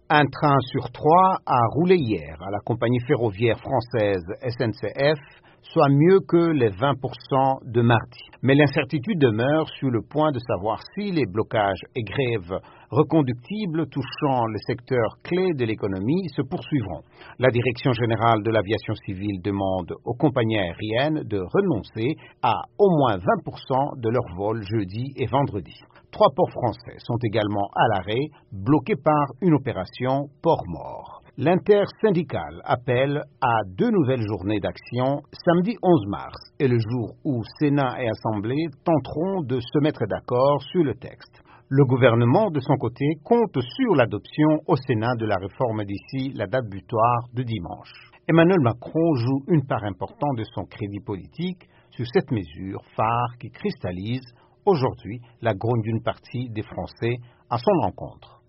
Un train sur 3 a roulé hier à la compagnie ferroviaire française SNCF, soit mieux que les 20% de mardi. Mais l'incertitude demeure sur le point de savoir si les blocages et grèves reconductibles touchant les secteurs clés de l'économie se poursuivront. La Direction générale de l'aviation civile demande aux compagnies aériennes de renoncer à au moins 20% de leurs vols jeudi et vendredi. 3 ports français sont également à l'arrêt, bloqués par une opération port mort. L'intersyndicale appelle à 2 nouvelles journées d'action samedi 11 mars et le jour où Sénat et Assemblée tenteront de se mettre d'accord sur le texte. Le gouvernement, de son côté, compte sur l'adoption au Sénat de la réforme d'ici la date butoir de dimanche. Emmanuel Macron joue une part importante de son crédit politique sur cette mesure phare qui cristallise aujourd'hui la grogne d'une partie des Français à son encontre.